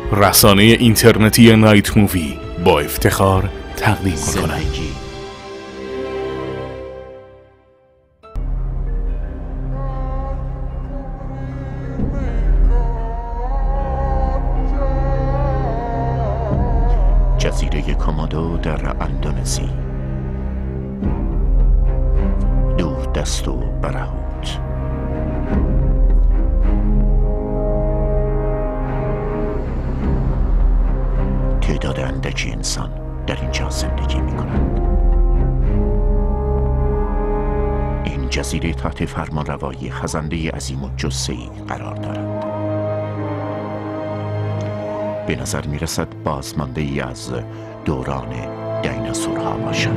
رسانه اینترنتی نایت مووی با افتخار تقدیم می‌کند. جزیره کومودو در اندونزی، دور دست و برهوت. تعداد اندکی انسان در اینجا زندگی می کنند. این جزیره تحت فرمانروایی خزنده عظیم الجثه‌ای قرار دارد. به نظر می رسد بازمانده ای از دوران دیناسورها باشد.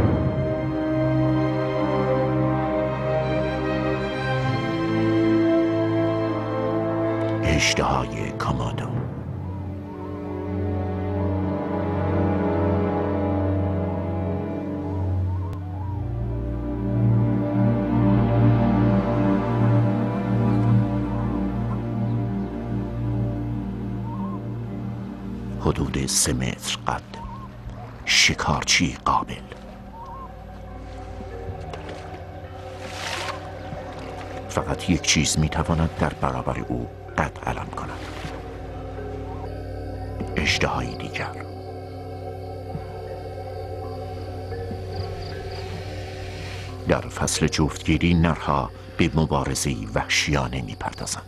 اژدهای کومودو. حدود 3 متر قد، شکارچی قابل. فقط یک چیز میتواند در برابر او قد علم کند: اژدهایی دیگر. در فصل جفتگیری نرها به مبارزه‌ای وحشیانه میپردازند.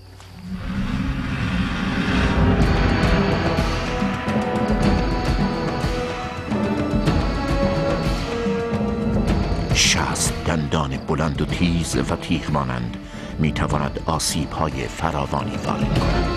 دندان بلند و تیز و تیغ مانند می تواند آسیب های فراوانی وارد کند.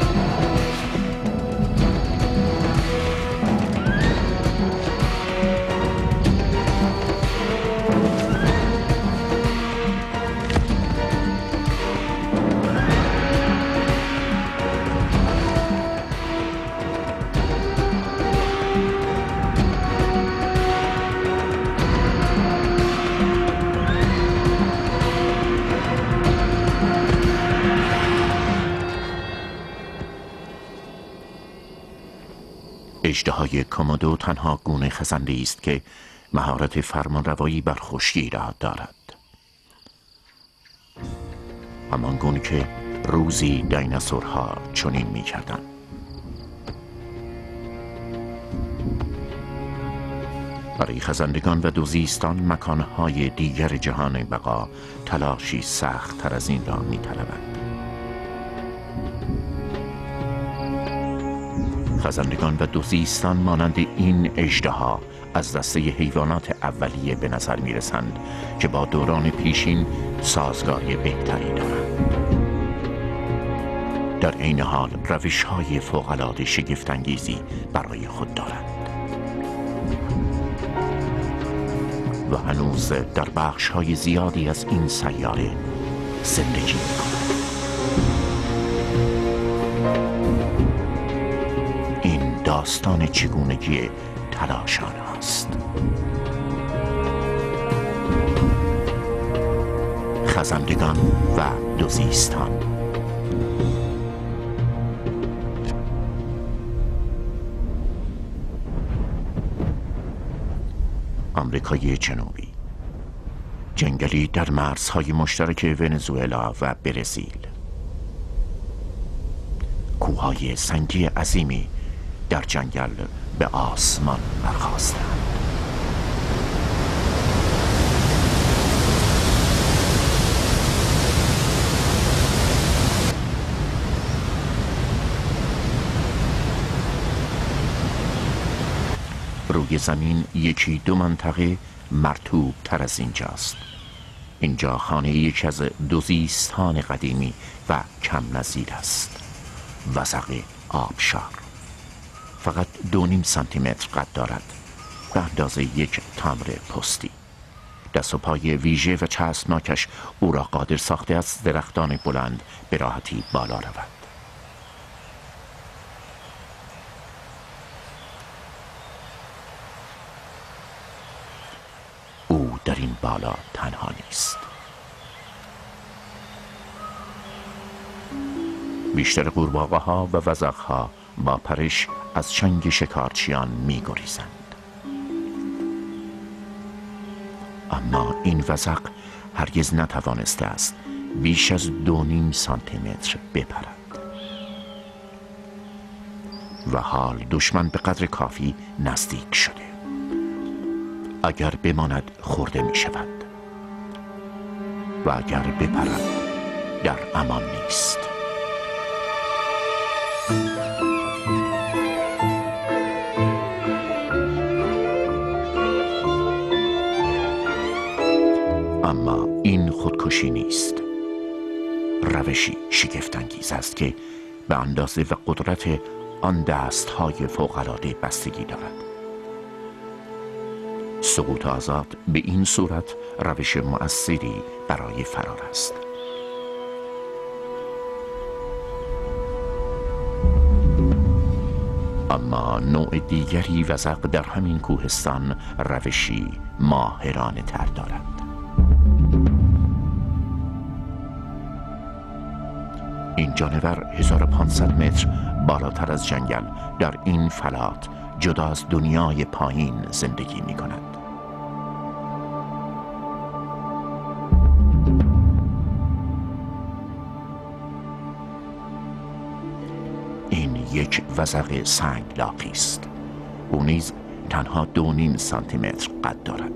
اژدهای کومودو تنها گونه خزنده است که مهارت فرمانروایی بر خشکی را دارد. همان گونه که روزی دیناسورها چنین می‌کردند. برای خزندگان و دوزیستان مکانهای دیگر جهان بقا تلاشی سخت تر از این را می‌طلبد. خزندگان و دوزیستان مانند این اژدها از دسته حیوانات اولیه به نظر می رسند که با دوران پیشین سازگاری بهتری دارند. در عین حال روش‌های فوق‌العاده شگفت‌انگیزی برای خود دارند و هنوز در بخش‌های زیادی از این سیاره زندگی می کنند. داستان چگونگی تلاش آنهاست. خزندگان و دوزیستان. آمریکای جنوبی، جنگلی در مرزهای مشترک ونزوئلا و برزیل. کوههای سنگی عظیمی در جنگل به آسمان برخاستند. روی زمین یکی دو منطقه مرطوب تر از اینجاست. اینجا خانه یکی از دوزیستان قدیمی و کم نظیر است: وزغ آبشار. فقط 2.5 سانتیمتر قد دارد، به اندازه یک تمر پستی. دست و پای ویژه و چسبناکش او را قادر ساخته از درختان بلند به راحتی بالا رود. او در این بالا تنها نیست. بیشتر قورباغه‌ها و وزغ‌ها با پرش از چنگ شکارچیان می گریزند. اما این وزغ هرگز نتوانسته است بیش از 2.5 سانتیمتر بپرد و حال دشمن به قدر کافی نزدیک شده. اگر بماند خورده می شود و اگر بپرد در امان نیست. اما این خودکشی نیست، روشی شگفت‌انگیز است که به اندازه و قدرت آن دست‌های فوق‌العاده بستگی دارد. سقوط آزاد به این صورت روش مؤثری برای فرار است. اما نوع دیگری وزغ در همین کوهستان روشی ماهرانه تر دارد. این جانور 1500 متر بالاتر از جنگل در این فلات جدا از دنیای پایین زندگی می کند. این یک وزغ سنگلاخی است. او نیز تنها 2.5 سانتیمتر قد دارد.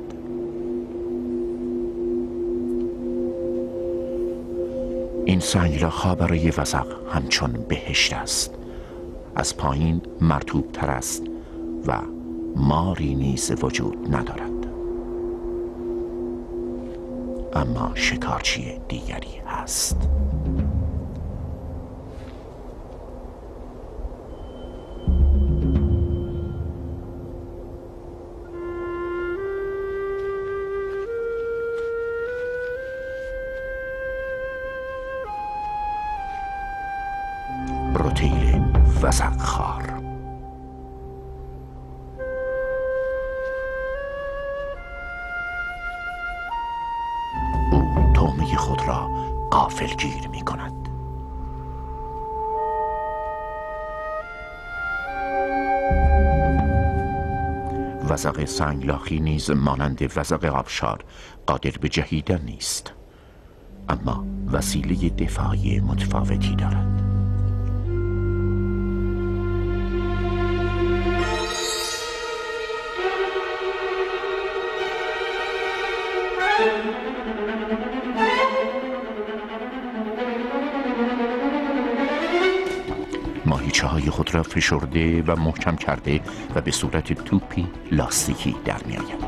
این سنگلاخ‌ها برای وزغ همچون بهشت است. از پایین مرطوب تر است و ماری نیز وجود ندارد. اما شکارچی دیگری هست. روتیل وزغخوار. او طعمه خود را غافلگیر می کند. وزغ سنگلاخی نیز مانند وزغ آبشار قادر به جهیدن نیست، اما وسیله دفاعی متفاوتی دارد. ماهیچه های خود را فشرده و محکم کرده و به صورت توپی لاستیکی در می آید.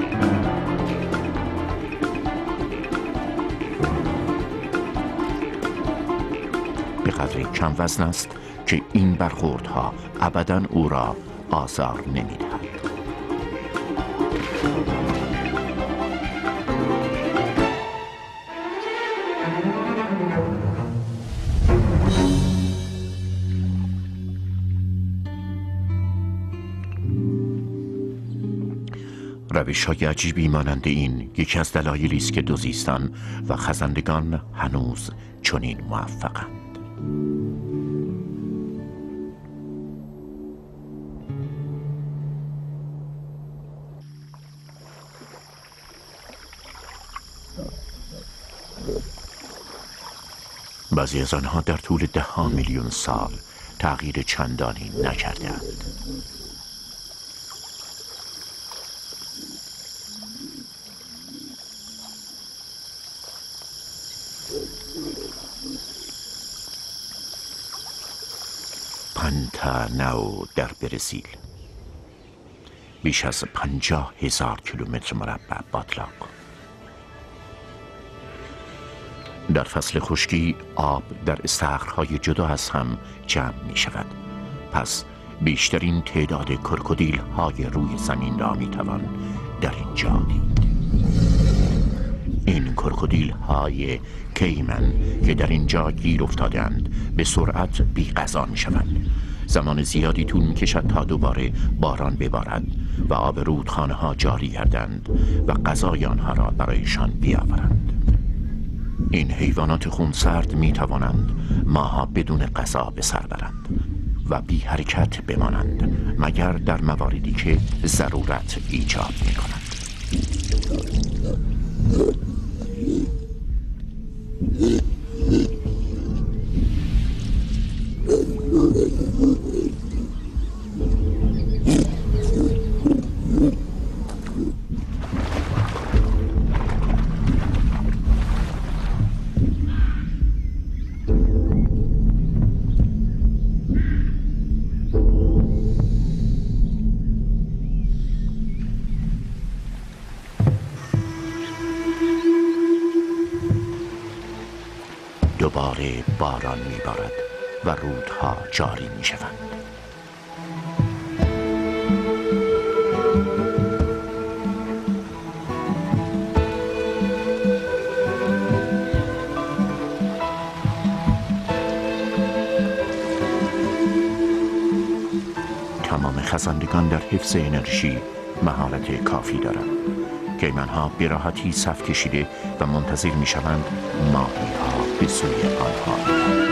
به قدری کم وزن است که این برخوردها ابداً او را آزار نمی دهد. روش‌های عجیبی مانند این یکی از دلایلی است که دوزیستان و خزندگان هنوز چنین موفقند. بعضی از آنها در طول 10 میلیون سال تغییر چندانی نکرده‌اند. پانتانائو در برزیل بیش از 50,000 کیلومتر مربع باتلاق. در فصل خشکی آب در استخرهای جدا از هم جمع می شود. پس بیشترین تعداد کروکودیل های روی زمین را می توان در اینجا دید. این کروکودیل های کیمن که در اینجا گیر افتادند به سرعت بی غذا می شوند. زمان زیادی طول می کشد تا دوباره باران ببارد و آب رودخانه ها جاری گردند و غذای آنها را برایشان بیاورند. این حیوانات خونسرد می توانند ماها بدون غذا به سر برند. و بی حرکت بمانند مگر در مواردی که ضرورت ایجاد می کند. دوباره باران می‌بارد و رودها جاری می‌شوند. تمام خزندگان در حفظ انرژی مهارت کافی دارند. کیمن‌ها به راحتی صف کشیده و منتظر می‌شوند ماهی‌ها به سوی آنها بروند.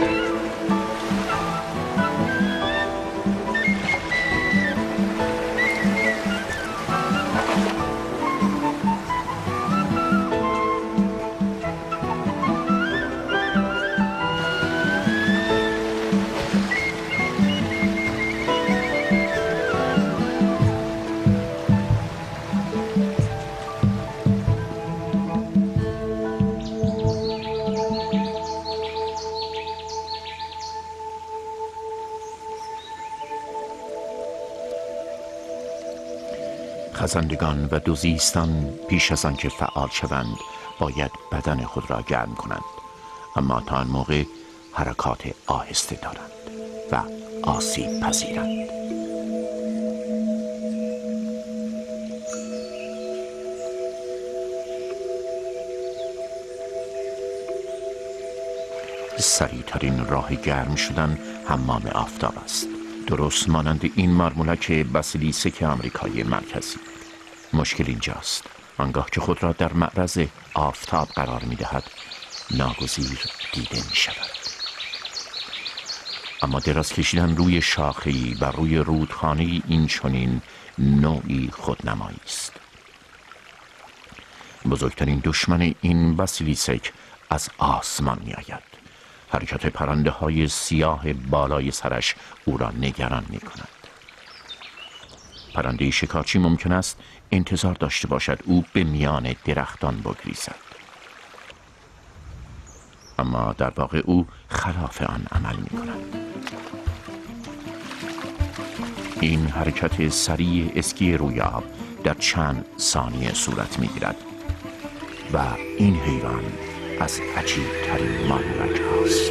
خزندگان و دوزیستان پیش از آنکه فعال شوند باید بدن خود را گرم کنند، اما تا آن موقع حرکات آهسته دارند و آسیب پذیرند. سریع‌ترین راه گرم شدن حمام آفتاب است، درست مانند این مارمولک باسیلیسک آمریکایی مرکزی. مشکل اینجاست آنگاه که خود را در معرض آفتاب قرار می دهد ناگزیر دیده می شود. اما دراز کشیدن روی شاخه‌ای و روی رودخانه‌ای این چنین نوعی خودنمایی است. بزرگترین دشمن این باسیلیسک از آسمان می آید. حرکت پرنده های سیاه بالای سرش او را نگران می کند. پرنده شکارچی ممکن است انتظار داشته باشد او به میان درختان بگریزد، اما در واقع او خلاف آن عمل می کند. این حرکت سریع اسکی روی آب در چند ثانیه صورت می گیرد و این حیوان از عجیب ترین مارمولک هاست.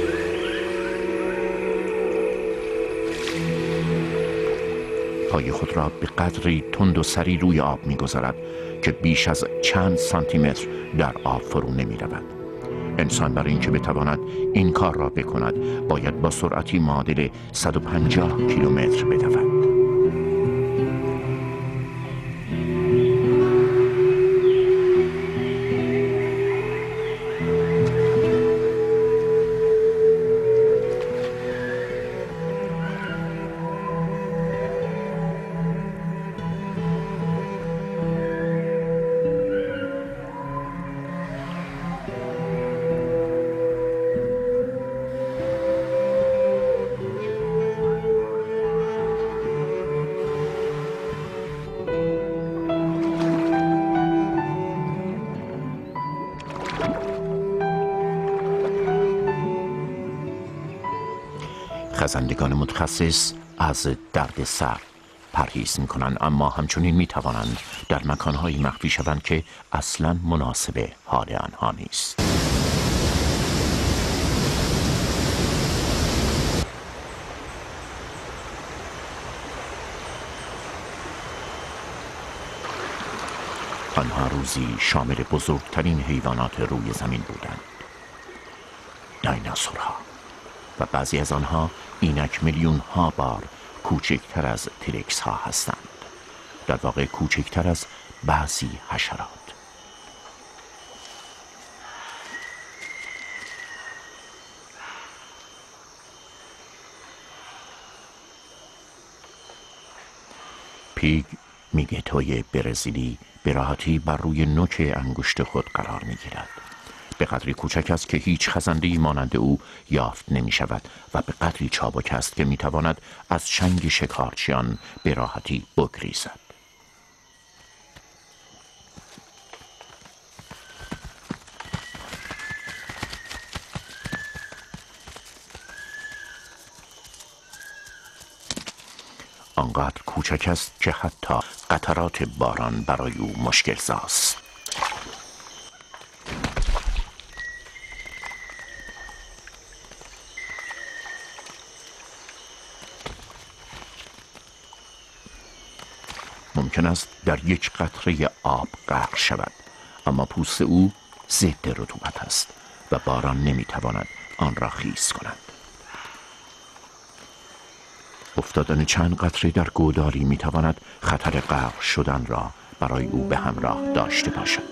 پای خود را به قدری تند و سری روی آب می‌گذارد که بیش از چند سانتی متر در آب فرو نمی‌رود. انسان برای اینکه بتواند این کار را بکند باید با سرعتی معادل 150 کیلومتر بدود. خزندگان متخصص از درد سر پرهیز می‌کنند، اما همچنین می‌توانند در مکان‌هایی مخفی شوند که اصلاً مناسب حال آنها نیست. آنها روزی شامل بزرگترین حیوانات روی زمین بودند، دایناسورها، و بعضی از آنها اینک میلیون ها بار کوچکتر از تیرکس ها هستند، در واقع کوچکتر از بعضی حشرات. پیگ میگتوی برزیلی به راحتی بر روی نوک انگشت خود قرار میگیرد. به قدری کوچک است که هیچ خزنده‌ای مانند او یافت نمی شود و به قدری چابک است که می تواند از چنگ شکارچیان به راحتی بگریزد. آنقدر کوچک است که حتی قطرات باران برای او مشکل ساز. ممکن است در یک قطره آب غرق شود، اما پوست او ضد رطوبت است و باران نمیتواند آن را خیس کند. افتادن چند قطره در گودالی میتواند خطر غرق شدن را برای او به همراه داشته باشد.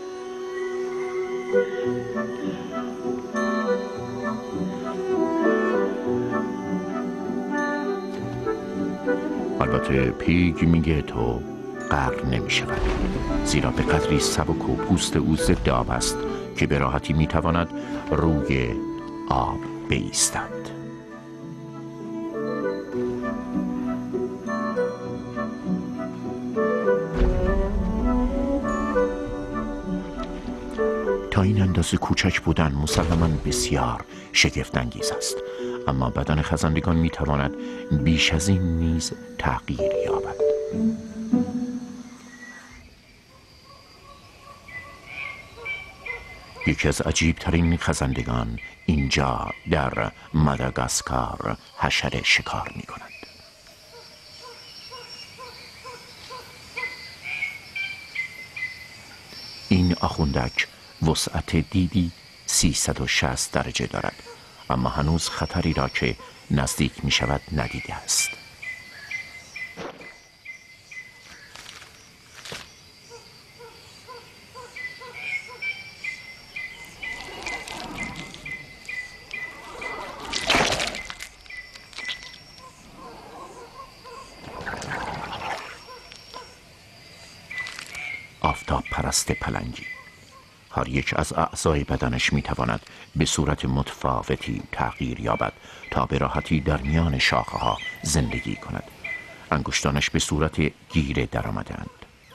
البته پیگ میگه تو غرق نمی شود، زیرا به قدری سبک و پوست او ضد آب است که به راحتی میتواند روی آب بایستد. تا این اندازه کوچک بودن مسلماً بسیار شگفت‌انگیز است، اما بدن خزندگان میتواند بیش از این نیز تغییر یابد. یکی از عجیبترین خزندگان اینجا در ماداگاسکار حشره شکار می کند. این آخوندک وسعت دیدی 360 درجه دارد، اما هنوز خطری را که نزدیک می شود ندیده است. آفتاب پرست پلنگی. هر یک از اعضای بدنش میتواند به صورت متفاوتی تغییر یابد تا به راحتی در میان شاخه ها زندگی کند. انگشتانش به صورت گیره در آمدند.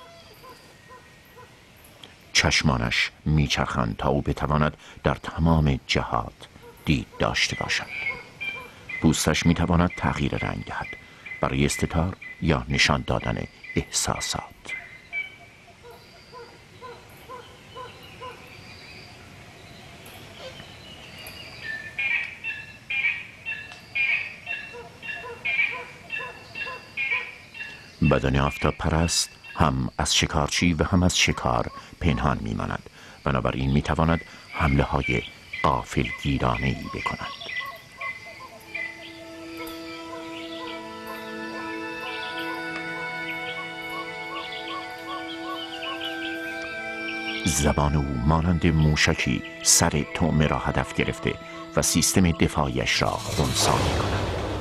چشمانش میچرخند تا او بتواند در تمام جهات دید داشته باشد. پوستش میتواند تغییر رنگ دهد برای استتار یا نشان دادن احساسات. بدن آفتاب پرست هم از شکارچی و هم از شکار پنهان میماند، بنابراین میتواند حمله های غافلگیرانه ای بکند. زبان او مانند موشکی سر طعمه را هدف گرفته و سیستم دفاعیش را خنثی میکند.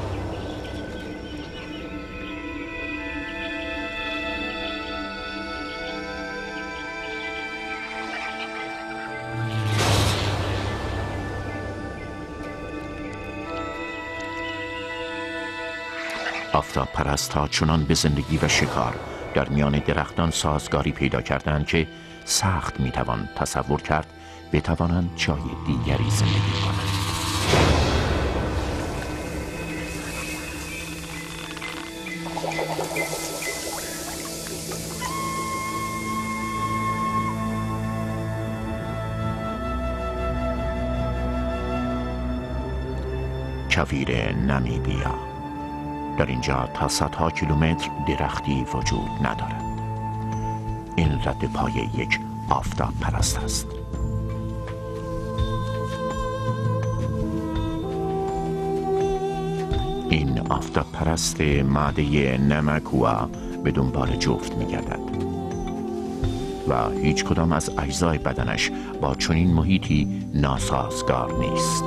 آفتاب پرست ها چنان به زندگی و شکار در میان درختان سازگاری پیدا کردند که سخت میتوان تصور کرد بتوانند جای دیگری زندگی کنند. کویر نامیبیا. در اینجا تا صدها کیلومتر درختی وجود ندارد. این رد پای یک آفتاب پرست است. این آفتاب پرست ماده نمکوا به دنبال جفت می گردد و هیچ کدام از اجزای بدنش با چنین محیطی ناسازگار نیست.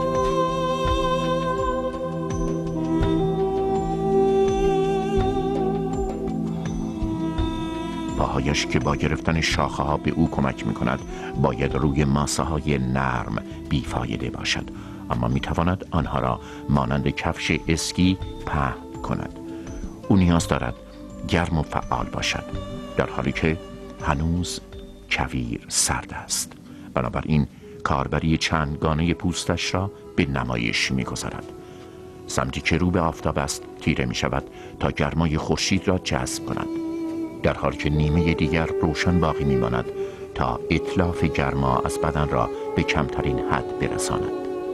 پاهایش که با گرفتن شاخه ها به او کمک می کند باید روی ماسه های نرم بیفایده باشد، اما می تواند آنها را مانند کفش اسکی پهن کند. او نیاز دارد گرم و فعال باشد، در حالی که هنوز کویر سرد است. بنابراین کاربری چندگانه پوستش را به نمایش می گذارد. سمتی که رو به آفتاب است تیره می شود تا گرمای خورشید را جذب کند، در حالی که نیمه دیگر روشن باقی می ماند تا اتلاف گرما از بدن را به کمترین حد برساند.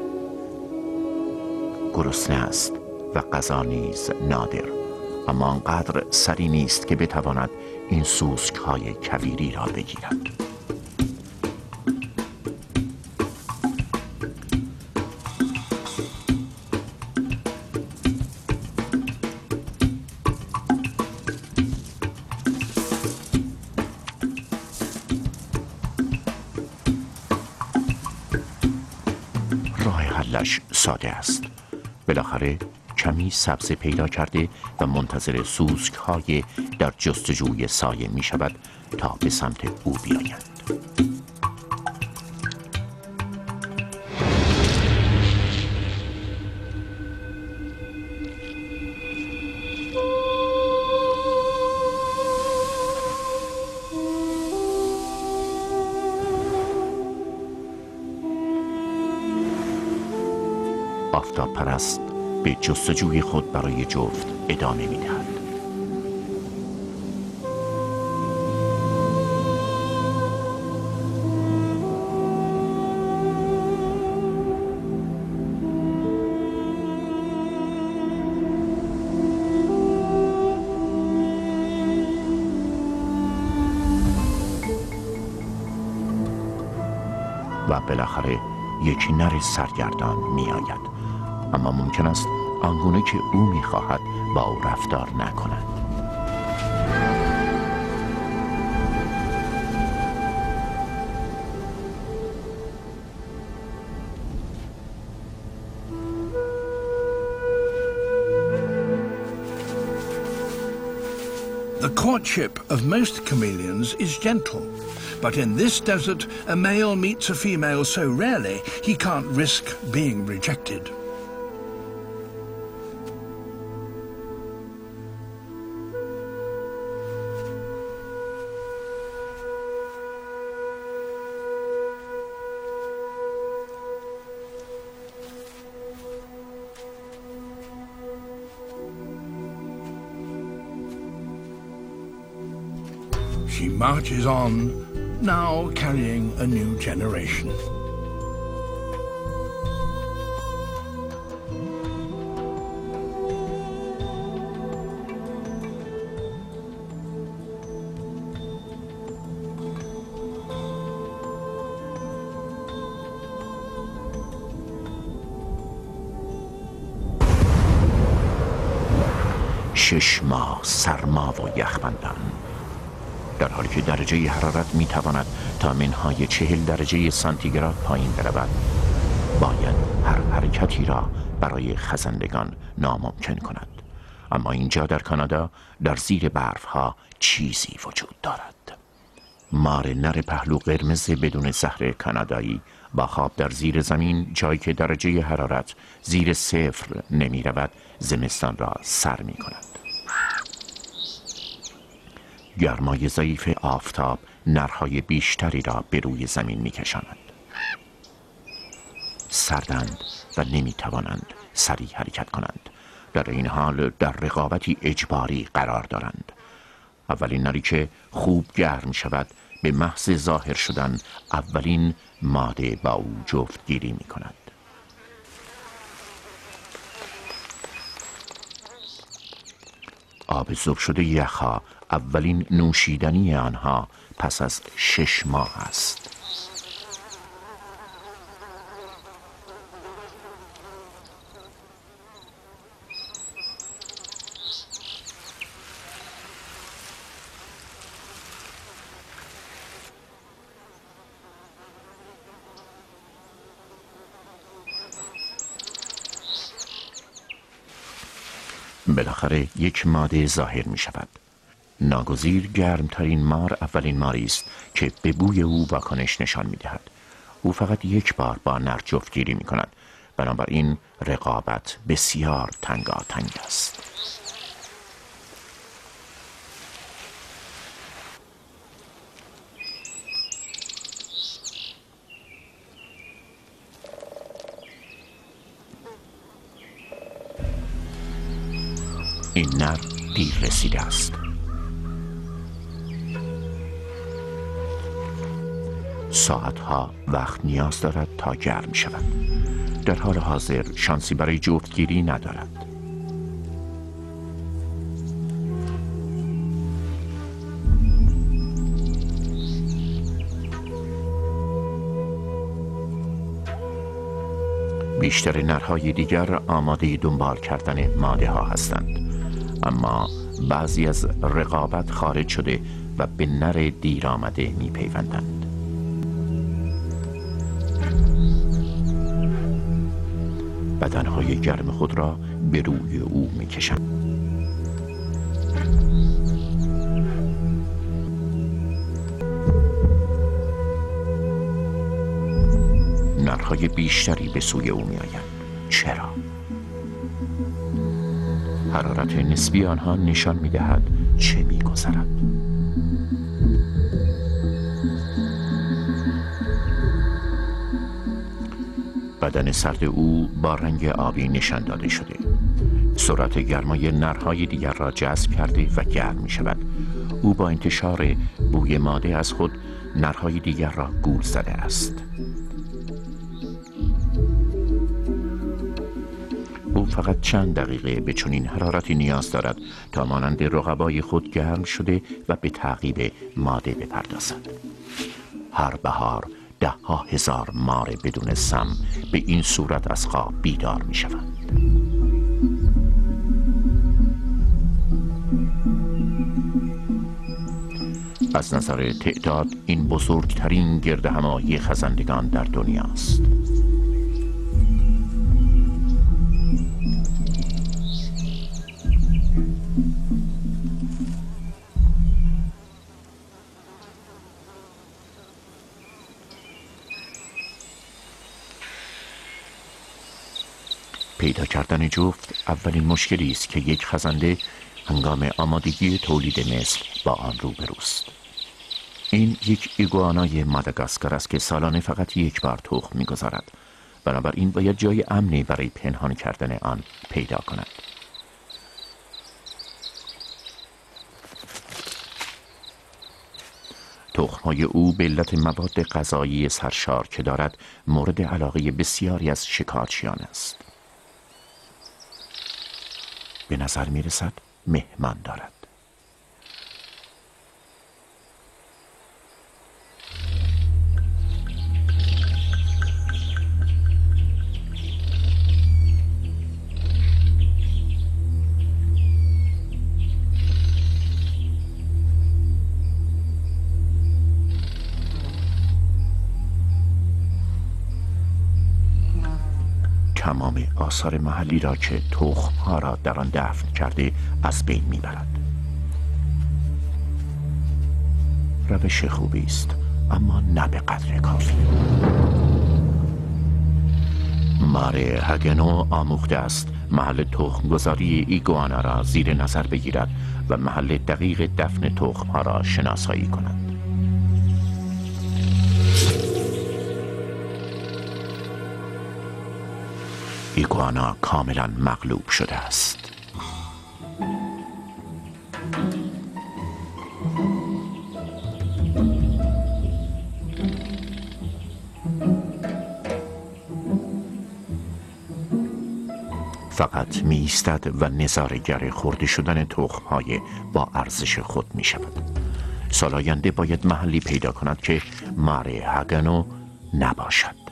گرسنه است و غذا نیز نادر، اما آنقدر سری نیست که بتواند این سوسک های کویری را بگیرد. راه حلش ساده است. بالاخره کمی سبزه پیدا کرده و منتظر سوسک های در جستجوی سایه می شود تا به سمت او بیایند. آفتاب پرست به جستجوی خود برای جفت ادامه می دهد. و بالاخره یک نر سرگردان می آید، اما ممکن است آنگونه که او می‌خواهد با او رفتار نکند. The courtship of most chameleons is gentle, but in this desert a male meets a female so rarely he can't risk being rejected. She marches on, now carrying a new generation. شش ماه سرما و یخبندان، در حالی که درجه حرارت می تواند تا منهای 40 درجه سانتیگراد پایین برود، باید هر حرکتی را برای خزندگان ناممکن کند. اما اینجا در کانادا در زیر برف ها چیزی وجود دارد. مار نر پهلو قرمز بدون زهر کانادایی با خواب در زیر زمین، جایی که درجه حرارت زیر 0 نمی رود، زمستان را سر می کند. گرمای ضعیف آفتاب نرهای بیشتری را به روی زمین می کشاند. سردند و نمی توانند سریع حرکت کنند. در این حال در رقابتی اجباری قرار دارند. اولین نری که خوب گرم شود به محض ظاهر شدن اولین ماده با او جفتگیری می کند. آب ذوب شده یخها اولین نوشیدنی آنها پس از 6 ماه است. بالاخره یک ماده ظاهر می شود. ناگزیر گرمترین مار اولین ماری است که به بوی او واکنش نشان می‌دهد. او فقط یک بار با نر جفتگیری می‌کند، بنابراین رقابت بسیار تنگاتنگ است. این نر دیر رسیده است. ساعتها وقت نیاز دارد تا گرم شود. در حال حاضر شانسی برای جفتگیری ندارد. بیشتر نرهای دیگر آماده دنبال کردن ماده ها هستند، اما بعضی از رقابت خارج شده و به نر دیر آمده می پیوندند. بدنهای گرم خود را به روی او می کشند. نرهای بیشتری به سوی او می آیند. چرا؟ حرارت نسبی آنها نشان می دهد چه می گذرد. بدن سرد او با رنگ آبی نشان داده شده. سرعت گرمای نرهای دیگر را جذب کرده و گرم می شود. او با انتشار بوی ماده از خود نرهای دیگر را گول زده است. او فقط چند دقیقه به چنین حرارتی نیاز دارد تا مانند رقبای خود گرم شده و به تعقیب ماده بپردازد. هر بهار 10,000 مار بدون سم به این صورت از خواب بیدار می شوند. از نظر تعداد این بزرگترین گردهمایی خزندگان در دنیاست. پیدا کردن جفت اولین مشکلی است که یک خزنده هنگام آمادگی تولید مثل با آن روبروست. این یک ایگوانای ماداگاسکار است که سالانه فقط یک بار تخم می‌گذارد. بنابراین باید جای امنی برای پنهان کردن آن پیدا کند. تخم‌های او به علت مواد غذایی سرشار که دارد مورد علاقه بسیاری از شکارچیان است. به نظر می رسد مهمان دارد. تمام آثار محلی را که تخم‌ها را در آن دفن کرده از بین می‌برد. روش خوبی است، اما نه به قدر کافی. مار هگنو آموخته است محل تخم‌گذاری ایگوانا را زیر نظر بگیرد و محل دقیق دفن تخم‌ها را شناسایی کند. ایگوانا کاملا مغلوب شده است. فقط می ایستد و نظاره‌گر خورده شدن تخم‌های با ارزش خود می شود. سال آینده باید محلی پیدا کند که مار هگنو نباشد.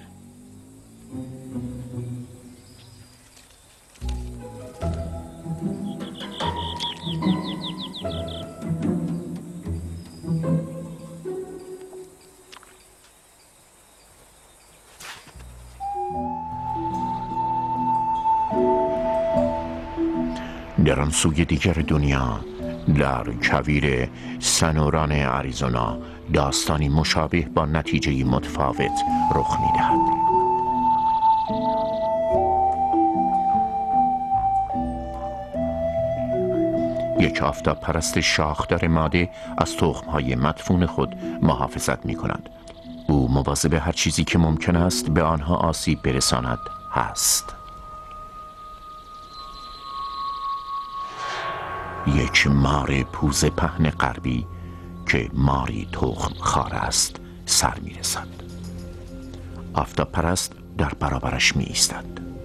در آن سوی دیگر دنیا در کویر سنوران آریزونا داستانی مشابه با نتیجه متفاوت رخ می‌دهد. یک آفتاب پرست شاخدار ماده از تخم‌های مدفون خود محافظت می‌کند. او مواظب هر چیزی که ممکن است به آنها آسیب برساند هست. یک مار پوز پهن غربی که ماری تخم خار است سر می‌رسد. آفتاب پرست در برابرش می‌ایستد.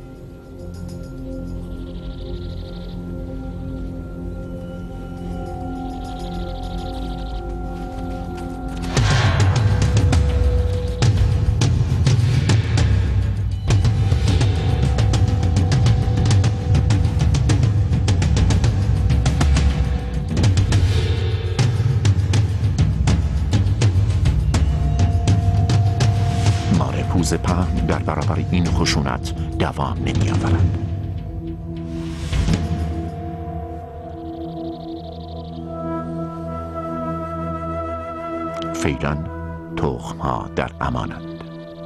پوز پهن در برابر این خشونت دوام نمی آورد. فعلا تخم‌ها در امانند.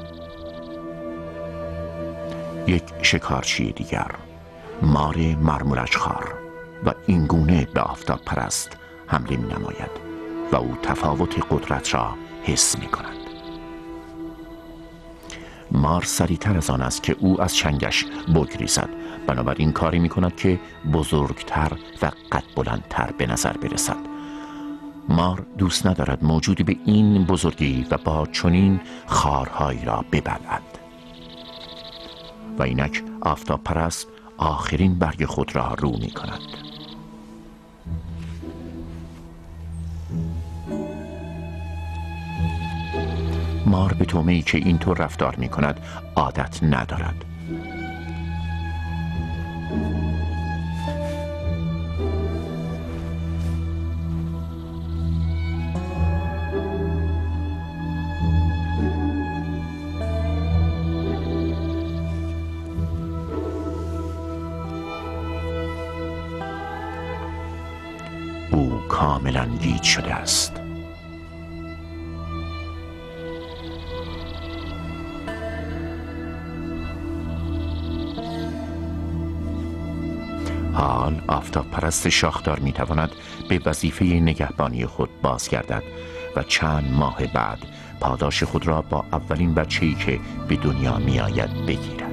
یک شکارچی دیگر، مار مرمولجخوار، و این گونه به آفتاب پرست حمله می نماید و او تفاوت قدرت را حس می کند. مار سریعتر از آن است که او از چنگش بگریزد، بنابراین کاری می کند که بزرگتر و قد بلندتر به نظر برسد. مار دوست ندارد موجودی به این بزرگی و با چنین خارهایی را ببلعد. و اینک آفتاب پرست آخرین برگ خود را رو می کند. مار به طعمه‌ای که اینطور رفتار می کند عادت ندارد. او کاملا گیج شده است. حال آفتاب پرست شاخدار می تواند به وظیفه نگهبانی خود بازگردد و چند ماه بعد پاداش خود را با اولین بچه‌ای که به دنیا می آید بگیرد.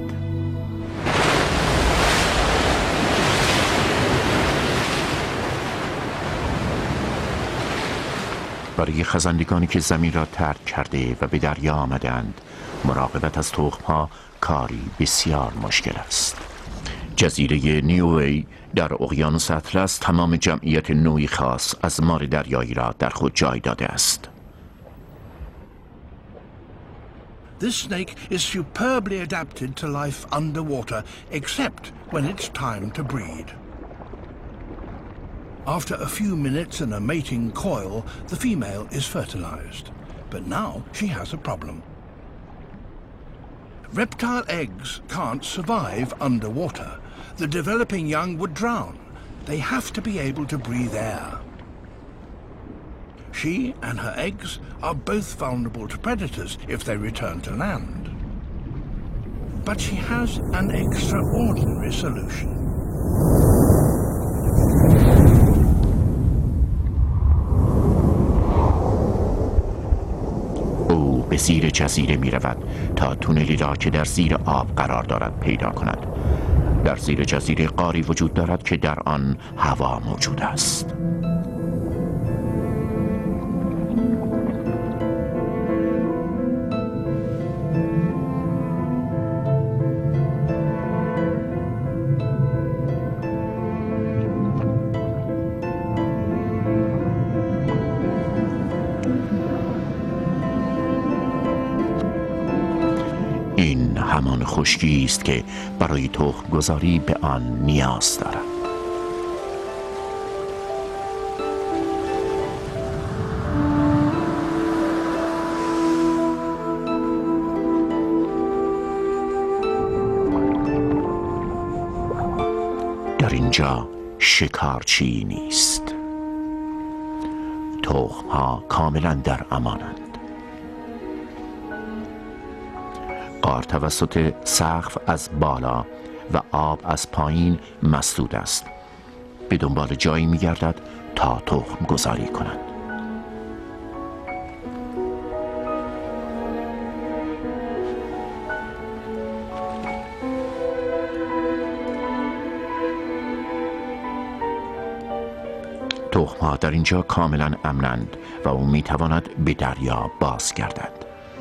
برای خزندگانی که زمین را ترک کرده و به دریا آمدند، مراقبت از تخم‌ها کاری بسیار مشکل است. جزیره نیووی در اقیانوس اطلس تمام جمعیت نوعی خاص از مار دریایی را در خود جای داده است. This snake is superbly adapted to life underwater, except when it's time to breed. After a few minutes in a mating coil, the female is fertilized. But now she has a problem. Reptile eggs can't survive underwater. The developing young would drown. They have to be able to breathe air. She and her eggs are both vulnerable to predators if they return to land. But she has an extraordinary solution. او به زیر جزیره می رود تا تونلی را که در زیر آب قرار دارد پیدا کند. در زیر جزیره غاری وجود دارد که در آن هوا موجود است. این همان خشکی است که برای تخم گذاری به آن نیاز دارد. در اینجا شکارچی نیست. تخم‌ها کاملا در امانند. غار توسط سقف از بالا و آب از پایین مسدود است. به دنبال جایی می‌گردد تا تخم گذاری کند. تخم‌ها در اینجا کاملا امنند و او می‌تواند به دریا بازگردد.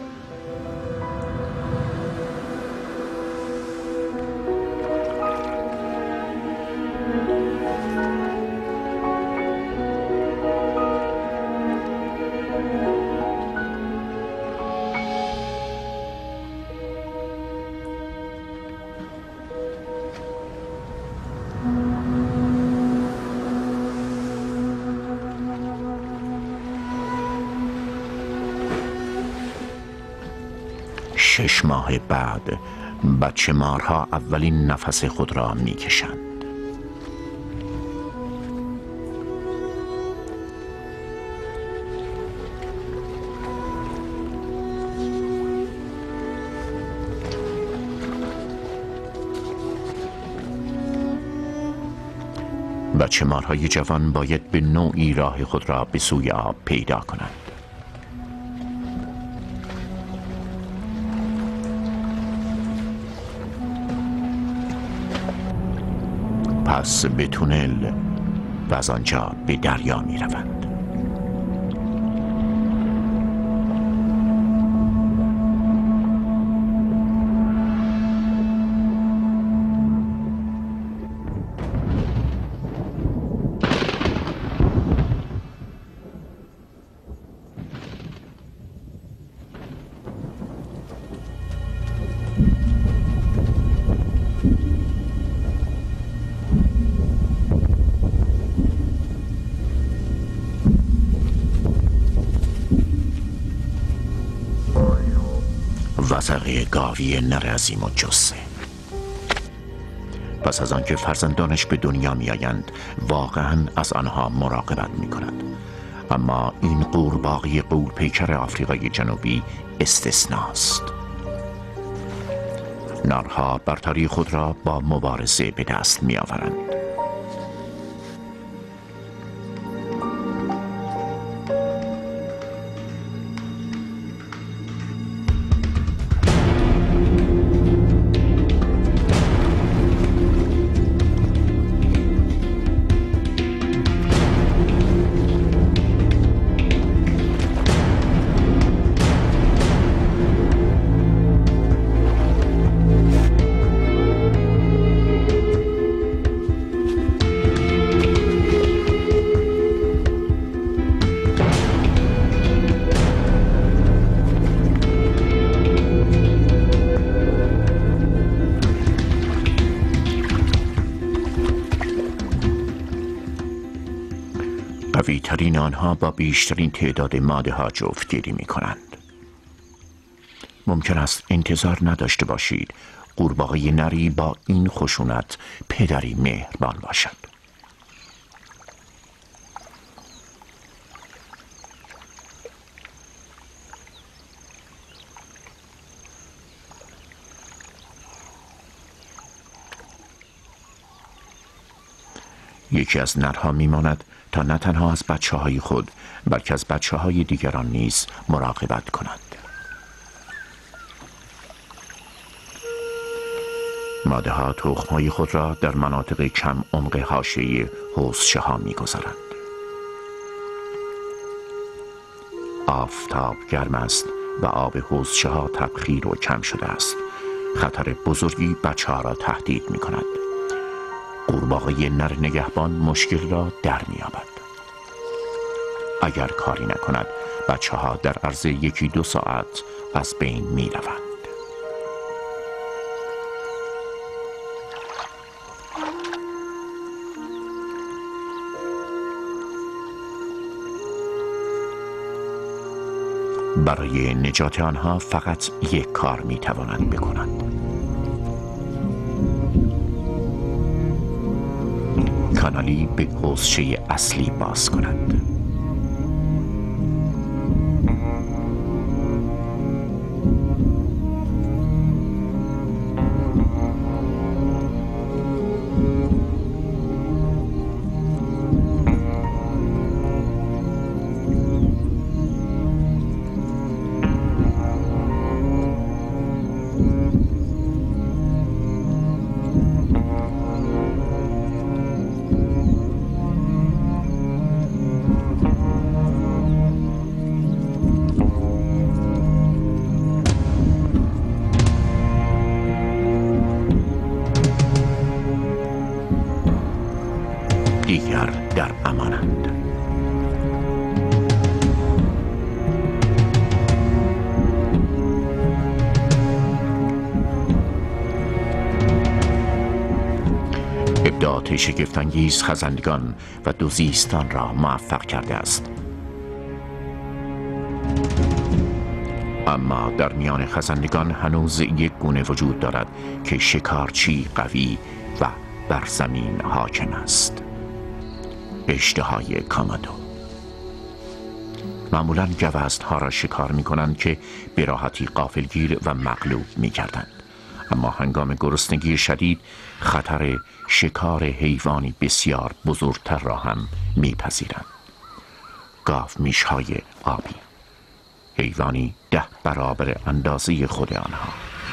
شش ماه بعد بچه مارها اولین نفس خود را می کشند. بچه مارهای جوان باید به نوعی راه خود را به سوی آب پیدا کنند. پس به تونل و از آنجا به دریا می روند. وثقه گاوی نر عظیم و جثه. پس از آنکه فرزندانش به دنیا می آیند واقعا از آنها مراقبت می کند. اما این قورباغه غول‌پیکر آفریقای جنوبی استثناست. نرها برتری خود را با مبارزه به دست می آورند. قوی‌ترین آنها با بیشترین تعداد ماده ها جفتگیری می کنند. ممکن است انتظار نداشته باشید قورباغه نری با این خشونت پدری مهربان باشد. یکی از نرها میماند تا نه تنها از بچه های خود بلکه از بچه های دیگران نیز مراقبت کنند. ماده ها تخم های خود را در مناطق کم عمق حاشیه حوضچه ها میگذارند. آفتاب گرم است و آب حوضچه ها تبخیر و کم شده است. خطر بزرگی بچه ها را تهدید می کند. قورباغه نر نگهبان مشکل را در می‌یابد. اگر کاری نکند بچه ها در عرض 1-2 ساعت از بین می روند. برای نجات آنها فقط یک کار می توانند بکنند. کانالی به حوضچه اصلی باز کنند. در امانند. ابداعات شگفت‌انگیز خزندگان و دوزیستان را موفق کرده است. اما در میان خزندگان هنوز یک گونه وجود دارد که شکارچی قوی و بر زمین حاکم است: اژدهای کامادو. معمولاً گوزن‌ها را شکار می‌کنند که به راحتی غافلگیر و مغلوب می‌گردند، اما هنگام گرسنگی شدید خطر شکار حیوانی بسیار بزرگتر را هم می‌پذیرند: گاومیش‌های آبی، حیوانی 10 برابر اندازه خود آنها.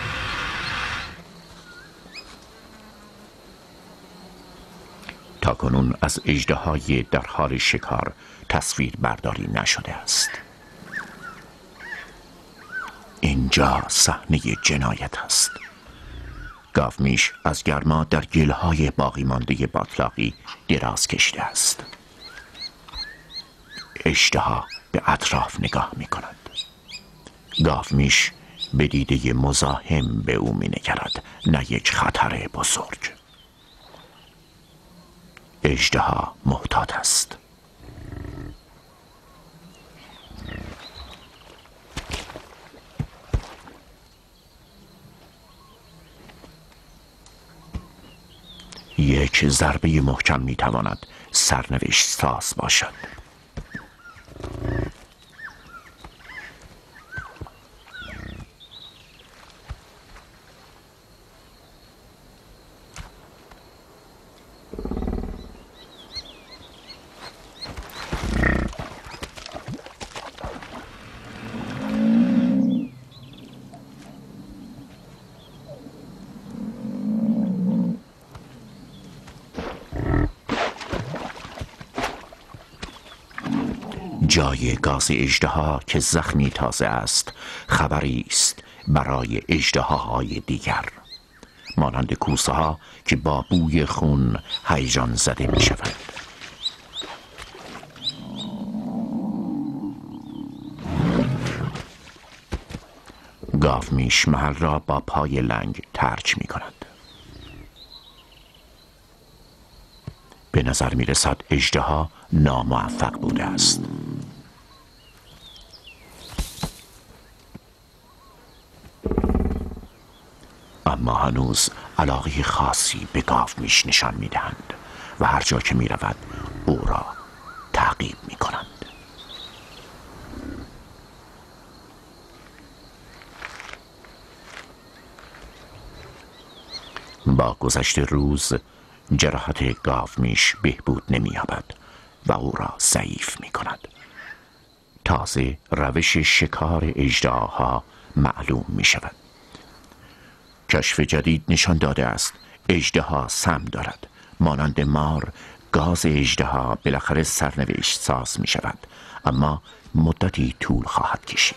تاکنون از اژدهای در حال شکار تصویر برداری نشده است. اینجا صحنه جنایت است. گاومیش از گرما در گلهای باقی مانده باتلاقی دراز کشیده است. اژدها به اطراف نگاه می کند. گاومیش به دیده مزاحم به او می نگرد، نه یک خطر بزرگ. اژدها محتاط است. یک ضربه محکم می تواند سرنوشت ساز باشد. جای گاز اژدها که زخمی تازه است خبری است برای اژدهاهای دیگر، مانند کوسه ها که با بوی خون هیجان زده می شوند. گاومیش محل را با پای لنگ ترک می کند. به نظر می رسد اژدها ناموفق بوده است. اما هنوز علاقه خاصی به گاومیش نشان می دهند و هر جا که می رود او را تعقیب می کنند. با گذشت روز جراحت گاومیش بهبود نمی یابد و او را ضعیف می کند. تازه روش شکار اژدهاها معلوم می شود. کشف جدید نشان داده است اژدها سم دارد. مانند مار، گاز اژدها بالاخره سرنوشت ساز می شود، اما مدتی طول خواهد کشید.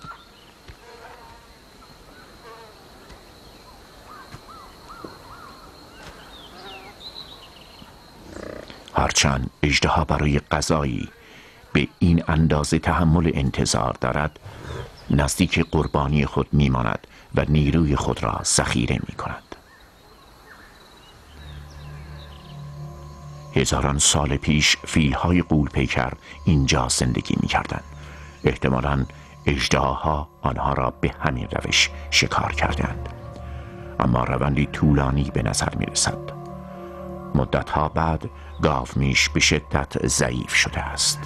هرچند اژدها برای غذایی به این اندازه تحمل انتظار دارد، نزدیک قربانی خود میماند و نیروی خود را ذخیره می کند. هزاران سال پیش فیل‌های غول‌پیکر اینجا زندگی می کردند. احتمالاً اژدهاها آنها را به همین روش شکار کردند، اما روندی طولانی به نظر می رسد. مدتها بعد گاومیش به شدت ضعیف شده است.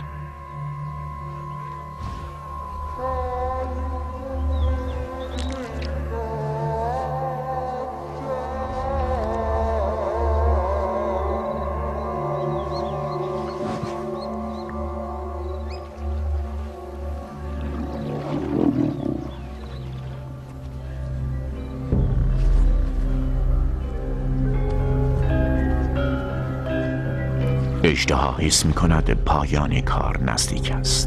اژدها حس می کند پایان کار نزدیک است.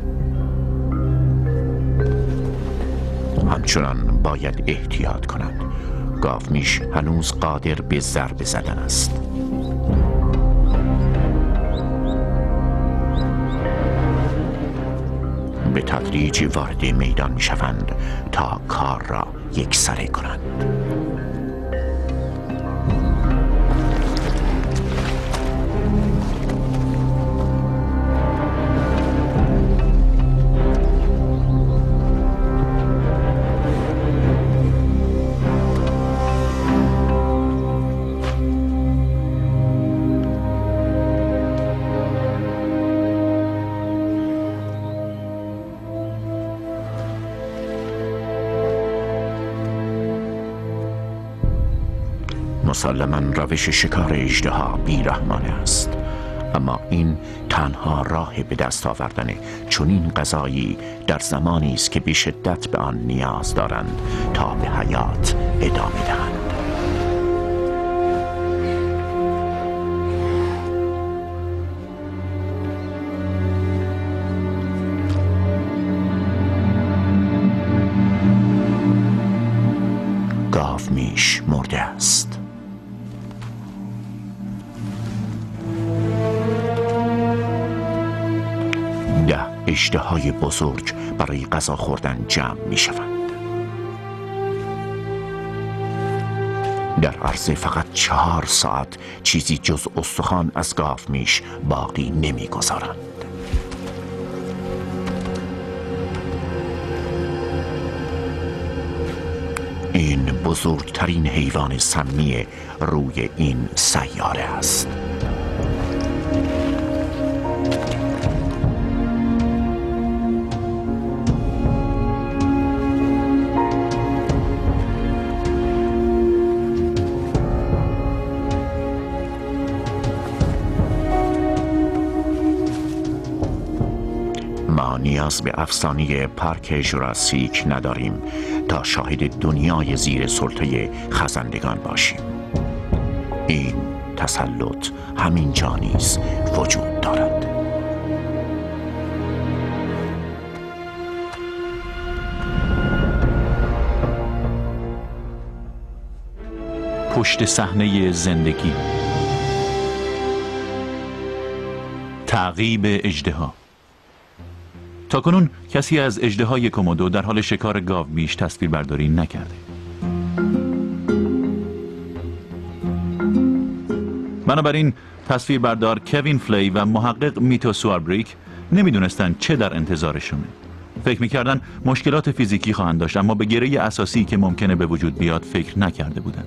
همچنان باید احتیاط کند. گاومیش هنوز قادر به ضربه زدن است. به تدریج وارد میدان می شوند تا کار را یکسره کنند. مسلماً روش شکار اژدها بیرحمانه است، اما این تنها راه به دست آوردن چنین غذایی در زمانی است که به شدت به آن نیاز دارند تا به حیات ادامه دهند. گاومیش مرده است. اژدهای بزرگ برای غذا خوردن جمع می شوند. در عرض فقط 4 ساعت چیزی جز استخوان از گاومیش باقی نمی گذارند. این بزرگترین حیوان سمی روی این سیاره است. ما نیاز به افسانه پارک ژوراسیک نداریم تا شاهد دنیای زیر سلطه خزندگان باشیم. این تسلط همینجا نیز وجود دارد. پشت صحنه زندگی. تعقیب اژدها. تاکنون کسی از اژدهای کومودو در حال شکار گاومیش تصویربرداری نکرده. بنابراین تصویربردار کوین فلی و محقق میتو سواربریک نمیدونستن چه در انتظارشونه. فکر میکردن مشکلات فیزیکی خواهند داشت، اما به گره اساسی که ممکنه به وجود بیاد فکر نکرده بودن.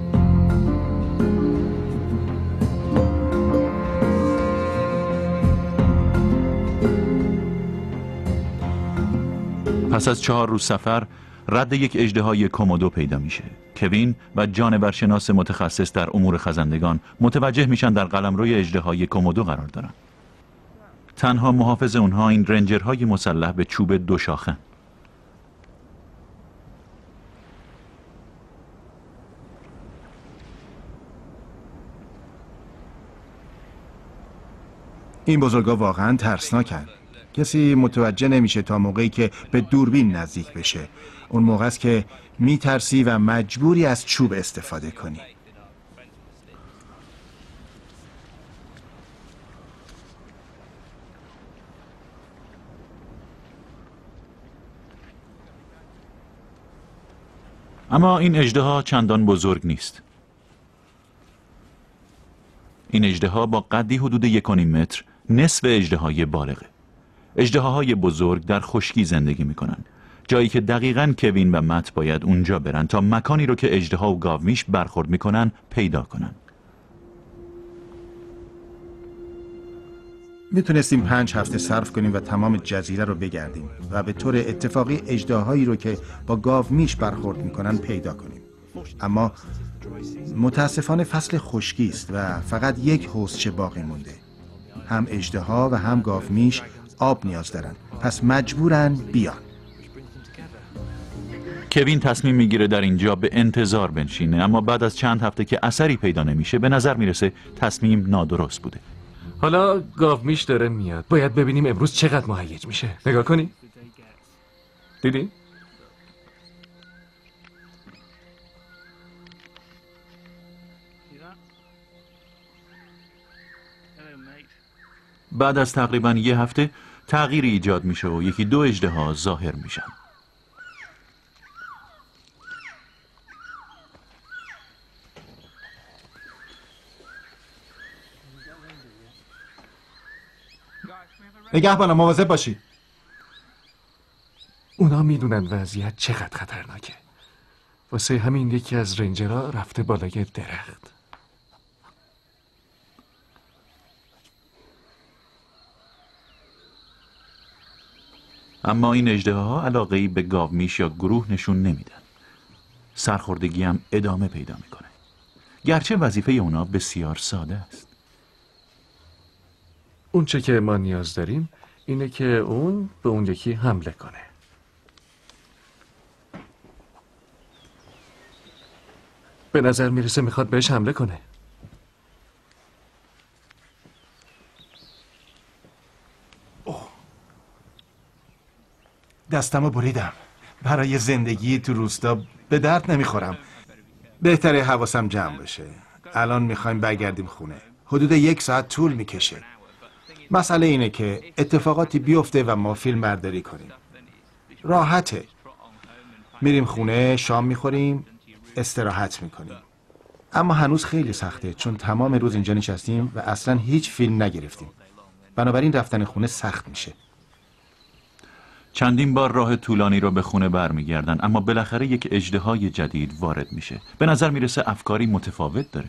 پس از 4 روز سفر رد یک اژدهای کومودو پیدا میشه. کوین و جانورشناس متخصص در امور خزندگان متوجه میشن در قلمروی اژدهای کومودو قرار دارن. تنها محافظ اونها این رنجرهای مسلح به چوب 2 شاخن. این بزرگا واقعا ترسناکن. کسی متوجه نمیشه تا موقعی که به دوربین نزدیک بشه. اون موقع است که میترسی و مجبوری از چوب استفاده کنی. اما این اژدها چندان بزرگ نیست. این اژدها با قدی حدود 1.5 متر نصف اژدهای بالغه. اژدهاهای بزرگ در خشکی زندگی میکنن، جایی که دقیقاً کوین و مت باید اونجا برن تا مکانی رو که اژدها و گاومیش برخورد میکنن پیدا کنن. میتونستیم 5 هفته صرف کنیم و تمام جزیره رو بگردیم و به طور اتفاقی اژدهایی رو که با گاومیش برخورد میکنن پیدا کنیم. اما متاسفانه فصل خشکی است و فقط 1 حوضچه باقی مونده. هم اژدها و هم گاومیش آب نیاز دارن، پس مجبورن بیان. کوین تصمیم میگیره در اینجا به انتظار بنشینه، اما بعد از چند هفته که اثری پیدا نمیشه به نظر میرسه تصمیم نادرست بوده. حالا گاومیش داره میاد. باید ببینیم امروز چقدر مهیج میشه. نگاه کنی؟ دیدی؟ بعد از تقریباً 1 هفته تغییری ایجاد میشه و یکی دو اژدها ظاهر میشن. نگهبانم مواظب باشید. اونا میدونن وضعیت چقدر خطرناکه. واسه همین یکی از رنجرها رفته بالای درخت. اما این اژدهاها علاقه‌ای به گاومیش یا گروه نشون نمیدن. سرخوردگی هم ادامه پیدا میکنه. گرچه وظیفه اونا بسیار ساده است. اون چه که ما نیاز داریم اینه که اون به اون یکی حمله کنه. به نظر میرسه میخواد بهش حمله کنه. دستمو بریدم. برای زندگی تو روستا به درد نمیخورم. بهتره حواسم جمع بشه. الان میخوایم برگردیم خونه. حدود 1 ساعت طول میکشه. مسئله اینه که اتفاقاتی بیفته و ما فیلم برداری کنیم. راحته. میریم خونه، شام میخوریم، استراحت میکنیم. اما هنوز خیلی سخته چون تمام روز اینجا نشستیم و اصلا هیچ فیلم نگرفتیم. بنابراین رفتن خونه سخت میشه. چندین بار راه طولانی رو به خونه برمیگردن، اما بالاخره یک اژدهای جدید وارد میشه. به نظر میرسه افکاری متفاوت داره.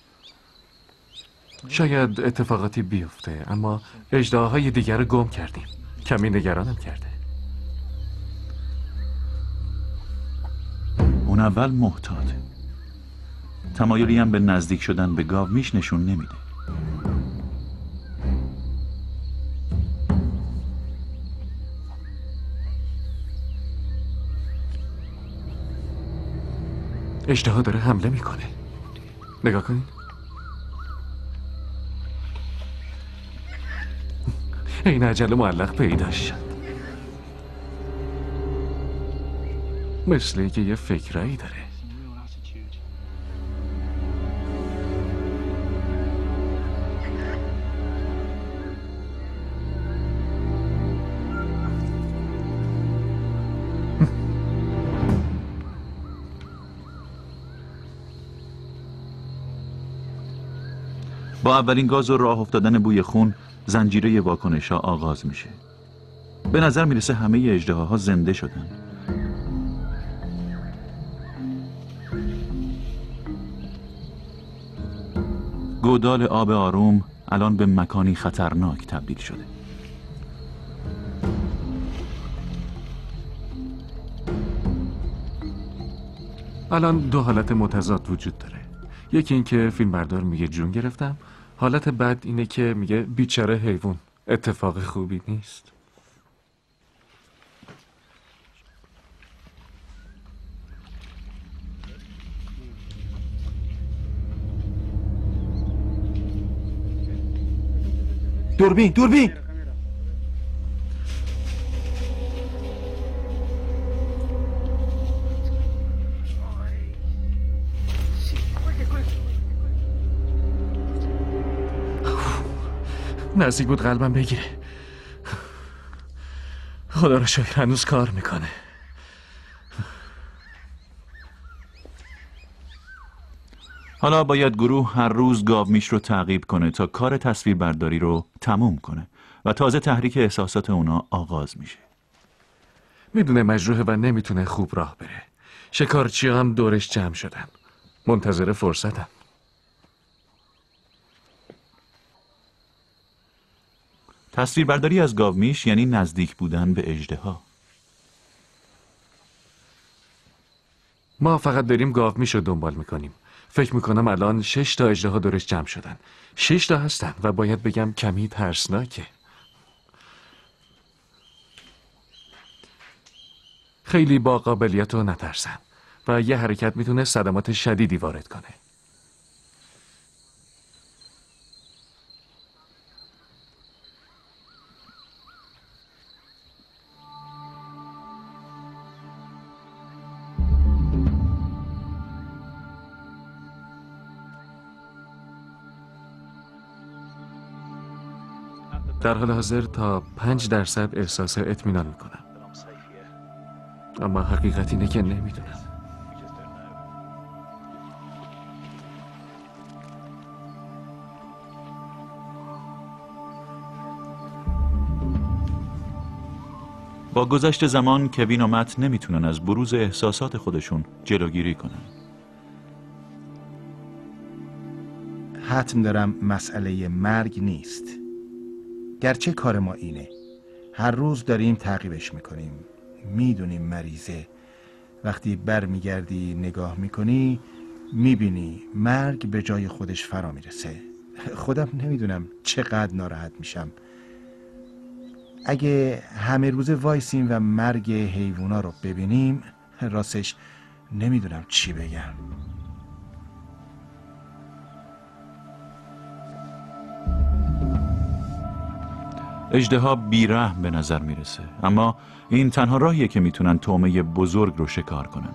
شاید اتفاقاتی بیفته، اما اژدهاهای دیگر رو گم کردیم. کمی نگرانم کرده. اون اول محتاطه. تمایلی هم به نزدیک شدن به گاومیش نشون نمیده. اژدها داره حمله میکنه. نگاه کنید. این عجله معلق پیداش شد. مثل اینکه یه فکرایی داره. با اولین گاز و راه افتادن بوی خون، زنجیره واکنش‌ها آغاز میشه. به نظر میرسه همه اژدهاها زنده شدن. گودال آب آروم الان به مکانی خطرناک تبدیل شده. الان دو حالت متضاد وجود داره. یکی این که فیلمبردار میگه جون گرفتم. حالت بعد اینه که میگه بیچاره حیوان، اتفاق خوبی نیست. دوربین دوربین. نزدیک بود قلبم بگیره. خدا رو شکر هنوز کار میکنه. حالا باید گروه هر روز گاومیش رو تعقیب کنه تا کار تصویربرداری رو تموم کنه و تازه تحریک احساسات اونا آغاز میشه. میدونه مجروحه و نمیتونه خوب راه بره. شکارچی هم دورش جمع شدن، منتظر فرصتن. تصویربرداری از گاومیش یعنی نزدیک بودن به اژدها. ما فقط داریم گاومیش رو دنبال میکنیم. فکر میکنم الان 6 تا اژدها دورش جمع شدن. 6 تا هستن و باید بگم کمی ترسناکه. خیلی با قابلیت رو نترسن و یه حرکت میتونه صدمات شدیدی وارد کنه. در حال حاضر تا 5% احساس اطمینان میکنم، اما حقیقت اینه که نمیدونم. با گذشت زمان کوین و مت نمیتونن از بروز احساسات خودشون جلوگیری کنن. حتم دارم مسئله مرگ نیست، گرچه کار ما اینه. هر روز داریم تعقیبش میکنیم، میدونیم مریضه. وقتی برمیگردی نگاه میکنی میبینی مرگ به جای خودش فرا میرسه. خودم نمیدونم چقدر ناراحت میشم. اگه همه روز وایسیم و مرگ حیوونا رو ببینیم، راستش نمیدونم چی بگم. اژدها بیرحم به نظر میرسه، اما این تنها راهیه که میتونن طعمه بزرگ رو شکار کنن.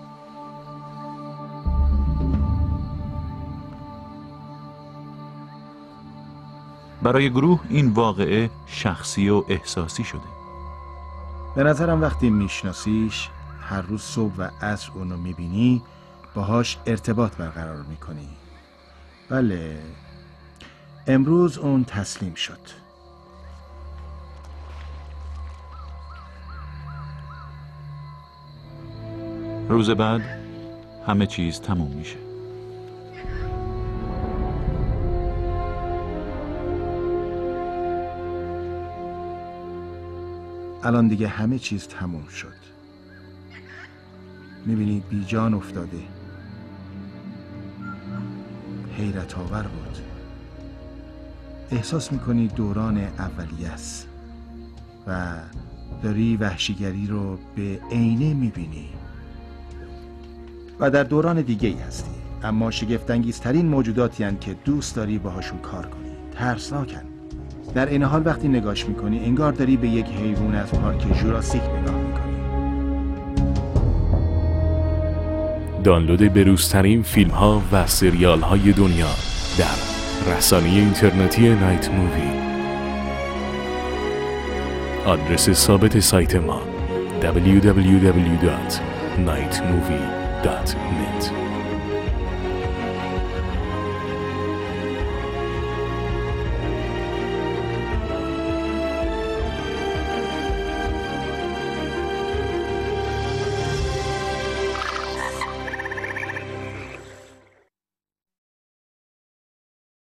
برای گروه این واقعه شخصی و احساسی شده. به نظرم وقتی میشناسیش، هر روز صبح و عصر اونو میبینی، باهاش ارتباط برقرار میکنی. بله، امروز اون تسلیم شد. روز بعد همه چیز تموم میشه. الان دیگه همه چیز تموم شد. میبینی بی جان افتاده. حیرت آور بود. احساس میکنی دوران اولیه است و داری وحشیگری رو به عینه میبینی و در دوران دیگه ای هستی، اما شگفت‌انگیزترین موجوداتی هستند که دوست داری باهاشون کار کنی. ترسناکن. در این حال وقتی نگاش میکنی انگار داری به یک حیوان از پارک ژوراسیک نگاه میکنی. دانلود بروزترین فیلم ها و سریال های دنیا در رسانه اینترنتی نایت مووی. آدرس ثابت سایت ما www.nightmovie.net